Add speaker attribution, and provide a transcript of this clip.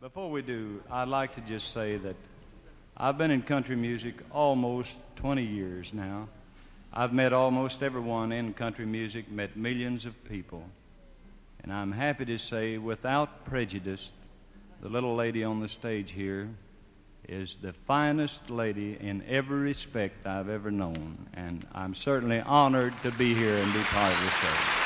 Speaker 1: Before we do, I'd like to just say that I've been in country music almost 20 years now. I've met almost everyone in country music, met millions of people. And I'm happy to say, without prejudice, the little lady on the stage here is the finest lady in every respect I've ever known. And I'm certainly honored to be here and be part of the show.